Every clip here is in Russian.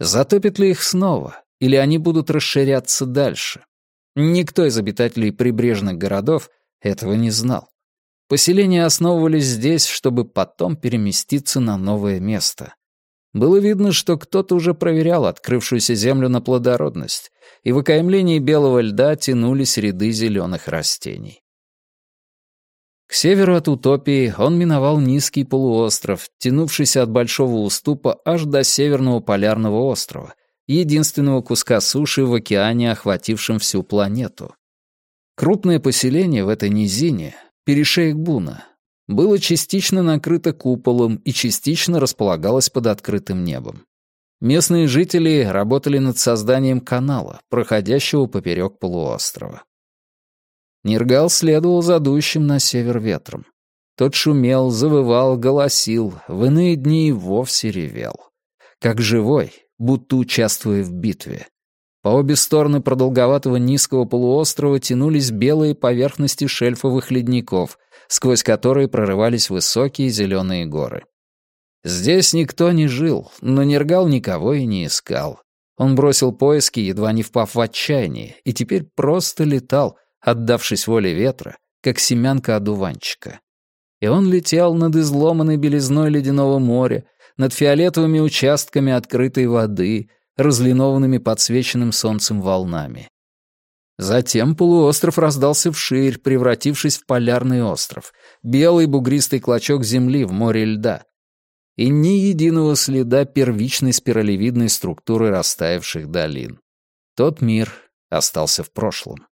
Затопит ли их снова, или они будут расширяться дальше? Никто из обитателей прибрежных городов этого не знал. Поселения основывались здесь, чтобы потом переместиться на новое место. Было видно, что кто-то уже проверял открывшуюся землю на плодородность, и в окаймлении белого льда тянулись ряды зеленых растений. К северу от Утопии он миновал низкий полуостров, тянувшийся от Большого уступа аж до Северного полярного острова, единственного куска суши в океане, охватившем всю планету. Крупное поселение в этой низине, перешеек Буна, было частично накрыто куполом и частично располагалось под открытым небом. Местные жители работали над созданием канала, проходящего поперек полуострова. Ниргал следовал за дующим на север ветром. Тот шумел, завывал, голосил, в иные дни и вовсе ревел. Как живой, будто участвуя в битве. По обе стороны продолговатого низкого полуострова тянулись белые поверхности шельфовых ледников, сквозь которые прорывались высокие зеленые горы. Здесь никто не жил, но Ниргал никого и не искал. Он бросил поиски, едва не впав в отчаяние, и теперь просто летал, отдавшись воле ветра, как семянка одуванчика. И он летел над изломанной белизной ледяного моря, над фиолетовыми участками открытой воды, разлинованными подсвеченным солнцем волнами. Затем полуостров раздался вширь, превратившись в полярный остров, белый бугристый клочок земли в море льда. И ни единого следа первичной спиралевидной структуры растаявших долин. Тот мир остался в прошлом.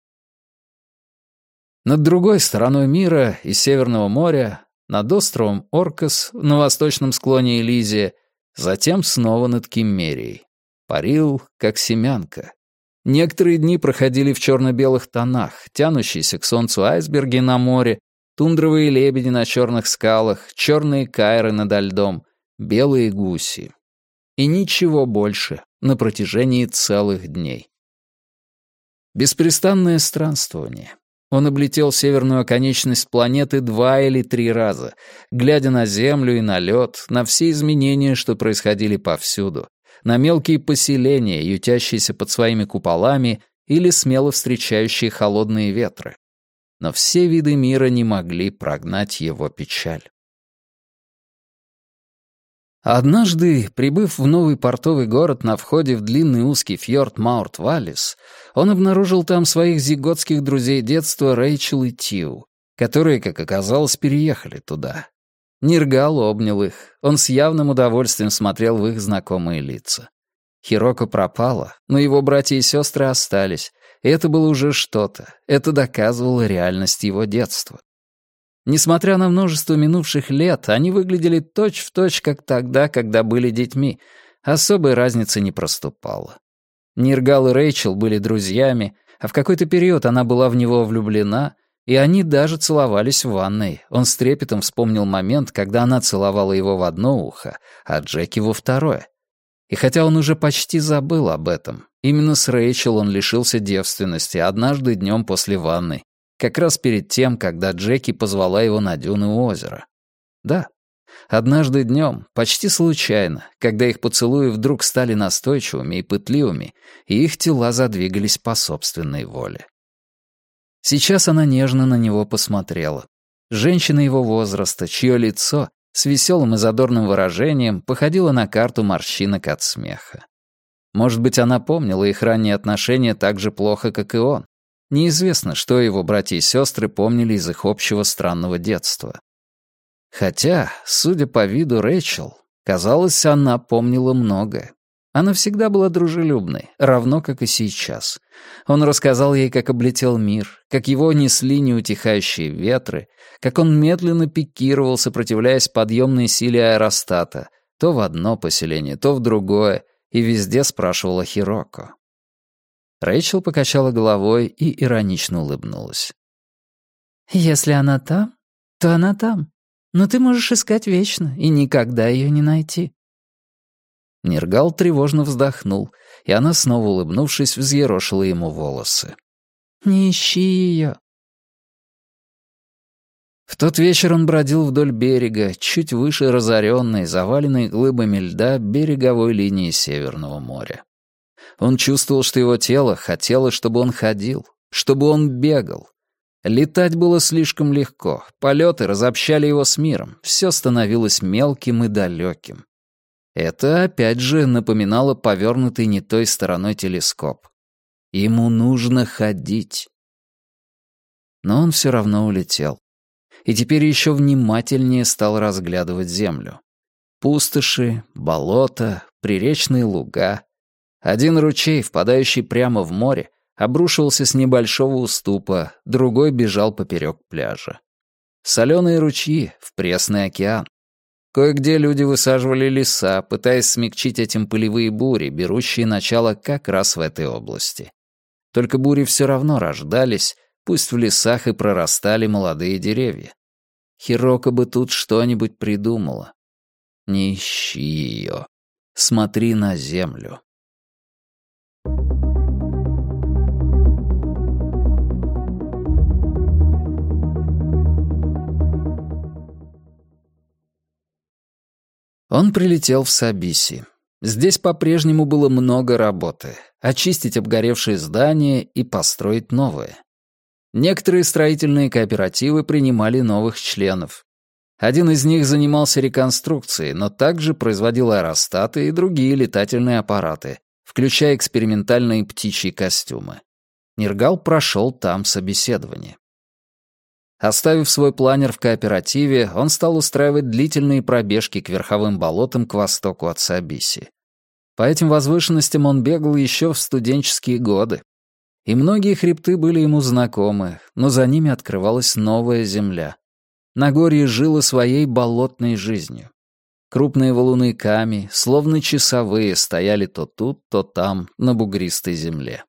Над другой стороной мира и Северного моря, над островом Оркас на восточном склоне Элизия, затем снова над Киммерией. Парил, как семянка. Некоторые дни проходили в черно-белых тонах, тянущиеся к солнцу айсберги на море, тундровые лебеди на черных скалах, черные кайры над льдом, белые гуси. И ничего больше на протяжении целых дней. Беспрестанное странствование. Он облетел северную оконечность планеты 2 или 3 раза, глядя на Землю и на лед, на все изменения, что происходили повсюду, на мелкие поселения, ютящиеся под своими куполами или смело встречающие холодные ветры. Но все виды мира не могли прогнать его печаль. Однажды, прибыв в новый портовый город на входе в длинный узкий фьорд Маурт-Валлис, он обнаружил там своих зиготских друзей детства Рэйчел и Тиу, которые, как оказалось, переехали туда. Ниргал обнял их, он с явным удовольствием смотрел в их знакомые лица. Хироко пропала, но его братья и сестры остались, и это было уже что-то, это доказывало реальность его детства. Несмотря на множество минувших лет, они выглядели точь-в-точь, как тогда, когда были детьми. Особой разницы не проступало. Ниргал и Рэйчел были друзьями, а в какой-то период она была в него влюблена, и они даже целовались в ванной. Он с трепетом вспомнил момент, когда она целовала его в одно ухо, а Джеки во второе. И хотя он уже почти забыл об этом, именно с Рэйчел он лишился девственности однажды днем после ванны, как раз перед тем, когда Джеки позвала его на дюны у озера. Да, однажды днем, почти случайно, когда их поцелуи вдруг стали настойчивыми и пытливыми, и их тела задвигались по собственной воле. Сейчас она нежно на него посмотрела. Женщина его возраста, чье лицо с веселым и задорным выражением походило на карту морщинок от смеха. Может быть, она помнила их ранние отношения так же плохо, как и он. Неизвестно, что его братья и сестры помнили из их общего странного детства. Хотя, судя по виду Рэйчел, казалось, она помнила многое. Она всегда была дружелюбной, равно как и сейчас. Он рассказал ей, как облетел мир, как его несли неутихающие ветры, как он медленно пикировал, сопротивляясь подъемной силе аэростата, то в одно поселение, то в другое, и везде спрашивала Хироко. Рэйчел покачала головой и иронично улыбнулась. «Если она там, то она там. Но ты можешь искать вечно и никогда ее не найти». Ниргал тревожно вздохнул, и она, снова улыбнувшись, взъерошила ему волосы. «Не ищи ее». В тот вечер он бродил вдоль берега, чуть выше разоренной, заваленной глыбами льда береговой линии Северного моря. Он чувствовал, что его тело хотело, чтобы он ходил, чтобы он бегал. Летать было слишком легко, полеты разобщали его с миром, все становилось мелким и далеким. Это, опять же, напоминало повернутый не той стороной телескоп. Ему нужно ходить. Но он все равно улетел. И теперь еще внимательнее стал разглядывать землю. Пустоши, болота, приречные луга. Один ручей, впадающий прямо в море, обрушивался с небольшого уступа, другой бежал поперек пляжа. Соленые ручьи в пресный океан. Кое-где люди высаживали леса, пытаясь смягчить этим пылевые бури, берущие начало как раз в этой области. Только бури все равно рождались, пусть в лесах и прорастали молодые деревья. Хироко бы тут что-нибудь придумала. Не ищи ее. Смотри на землю. Он прилетел в Сабиси. Здесь по-прежнему было много работы. Очистить обгоревшие здания и построить новые. Некоторые строительные кооперативы принимали новых членов. Один из них занимался реконструкцией, но также производил аэростаты и другие летательные аппараты, включая экспериментальные птичьи костюмы. Ниргал прошел там собеседование. Оставив свой планер в кооперативе, он стал устраивать длительные пробежки к верховым болотам к востоку от Сабиси. По этим возвышенностям он бегал еще в студенческие годы. И многие хребты были ему знакомы, но за ними открывалась новая земля. Нагорье жило своей болотной жизнью. Крупные валуны Ками, словно часовые, стояли то тут, то там, на бугристой земле.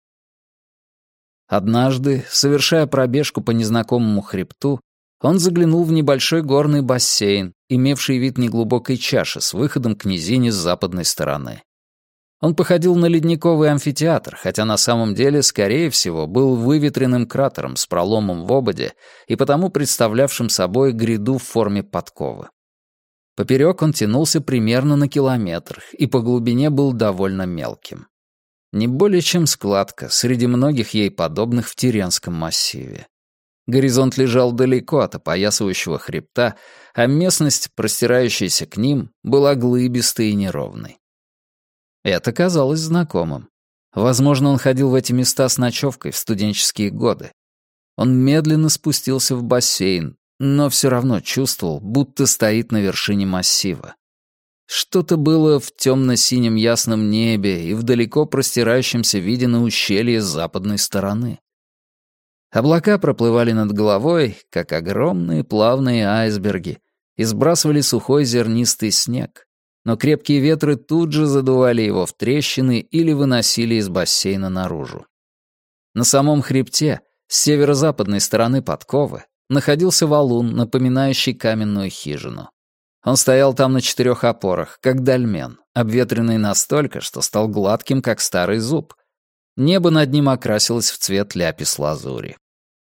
Однажды, совершая пробежку по незнакомому хребту, он заглянул в небольшой горный бассейн, имевший вид неглубокой чаши с выходом к низине с западной стороны. Он походил на ледниковый амфитеатр, хотя на самом деле, скорее всего, был выветренным кратером с проломом в ободе и потому представлявшим собой гряду в форме подковы. Поперек он тянулся примерно на километр и по глубине был довольно мелким. Не более чем складка среди многих ей подобных в Тиренском массиве. Горизонт лежал далеко от опоясывающего хребта, а местность, простирающаяся к ним, была глыбистой и неровной. Это казалось знакомым. Возможно, он ходил в эти места с ночевкой в студенческие годы. Он медленно спустился в бассейн, но все равно чувствовал, будто стоит на вершине массива. Что-то было в темно-синем ясном небе и в далеко простирающемся виде на ущелье с западной стороны. Облака проплывали над головой, как огромные плавные айсберги, и сбрасывали сухой зернистый снег, но крепкие ветры тут же задували его в трещины или выносили из бассейна наружу. На самом хребте, с северо-западной стороны подковы, находился валун, напоминающий каменную хижину. Он стоял там на 4 опорах, как дольмен, обветренный настолько, что стал гладким, как старый зуб. Небо над ним окрасилось в цвет ляпис-лазури.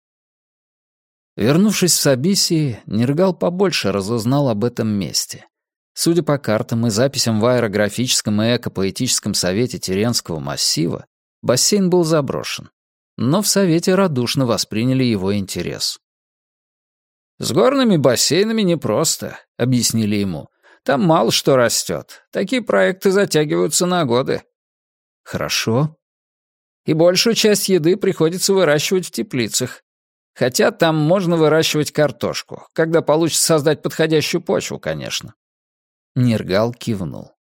Вернувшись в Сабиси, Ниргал побольше разузнал об этом месте. Судя по картам и записям в аэрографическом и экопоэтическом совете Тиренского массива, бассейн был заброшен. Но в совете радушно восприняли его интерес. «С горными бассейнами непросто», — объяснили ему. «Там мало что растет. Такие проекты затягиваются на годы». «Хорошо». «И большую часть еды приходится выращивать в теплицах. Хотя там можно выращивать картошку, когда получится создать подходящую почву, конечно». Ниргал кивнул.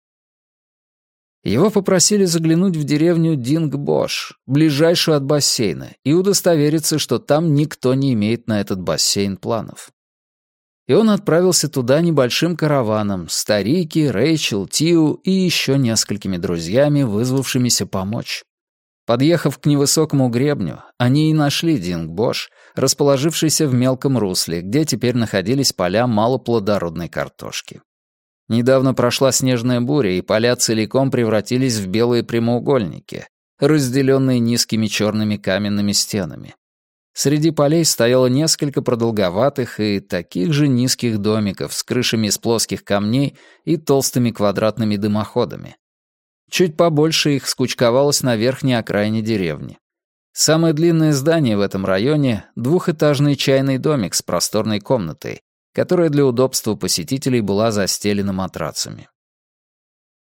Его попросили заглянуть в деревню Дингбош, ближайшую от бассейна, и удостовериться, что там никто не имеет на этот бассейн планов. И он отправился туда небольшим караваном с Тарики, Рэйчел, Тиу и еще несколькими друзьями, вызвавшимися помочь. Подъехав к невысокому гребню, они и нашли Дингбош, расположившийся в мелком русле, где теперь находились поля малоплодородной картошки. Недавно прошла снежная буря, и поля целиком превратились в белые прямоугольники, разделенные низкими черными каменными стенами. Среди полей стояло несколько продолговатых и таких же низких домиков с крышами из плоских камней и толстыми квадратными дымоходами. Чуть побольше их скучковалось на верхней окраине деревни. Самое длинное здание в этом районе — двухэтажный чайный домик с просторной комнатой, которая для удобства посетителей была застелена матрацами.